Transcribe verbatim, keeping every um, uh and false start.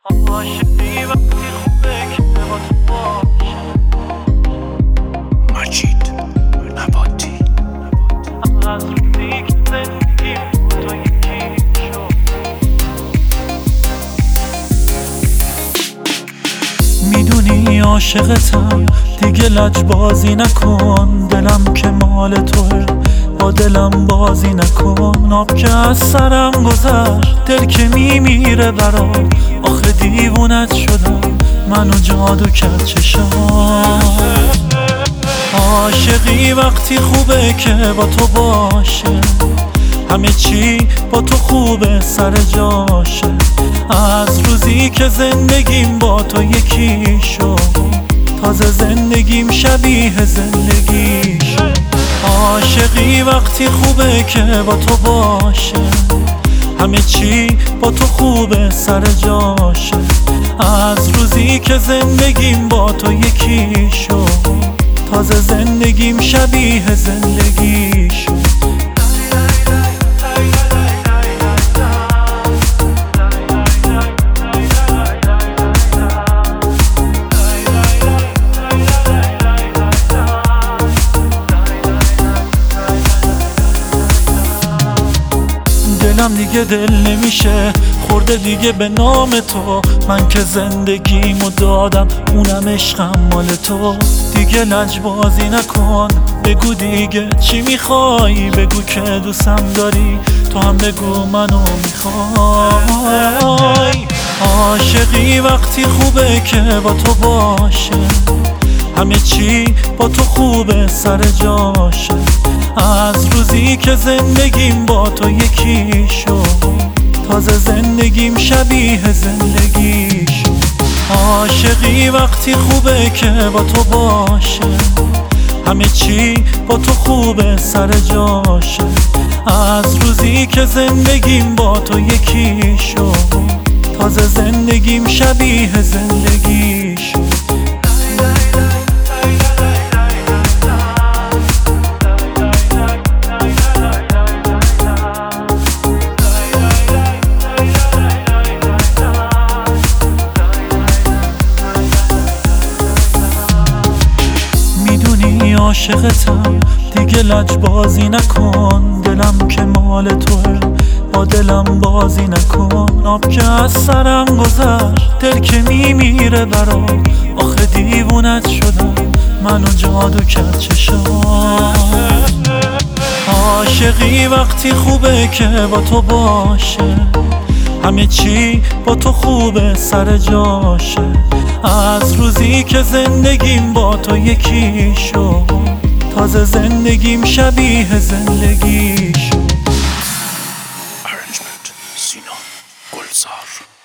عاشقی وقتی خوبه که با تو باشه. مجید نباتی. از روزی که زندگی با تو یکی شد. میدونی عاشقتم، دیگه لجبازی نکن. دلم که مال توه، با دلم بازی نکن. آب که از سرم گذشت، دل که میمیره برات. آخه دیوونت شدم، منو جادو کرد چشام. عاشقی وقتی خوبه که با تو باشه، همه چی با تو خوبه سر جاشه. از روزی که زندگیم با تو یکی شد، تازه زندگیم شبیه زندگی شد. عاشقی وقتی خوبه که با تو باشه، همه چی با تو خوبه سر جاشه. از روزی که زندگیم با تو یکی شد، تازه زندگیم شبیه زندگی شد. دلم دیگه دل نمیشه خورده دیگه به نام تو. من که زندگیمو دادم، اونم عشقم مال تو. دیگه لجبازی نکن، بگو دیگه چی میخوای. بگو که دوستم داری، تو هم بگو منو میخوای. عاشقی وقتی خوبه که با تو باشه، همه چی با تو خوبه سر جاشه. از روزی که زندگیم با تو یکی شد، تازه زندگیم شبیه زندگی شد. عاشقی وقتی خوبه که با تو باشه، همه چی با تو خوبه سر جاشه. از روزی که زندگیم با تو یکی شد، تازه زندگیم شبیه زندگی شد. عاشقتم، دیگه لجبازی نکن. دلم که مال توه، با دلم بازی نکن. آب که از سرم گذشت، دل که میمیره برات. آخه دیوونت شدم، منو جادو کرد چشام. عاشقی وقتی خوبه که با تو باشه، همه چی با تو خوبه سر جاشه. از روزی که زندگیم با تو یکی شد، تازه زندگیم شبیه زندگی شد. Arrangement سینا گلزار.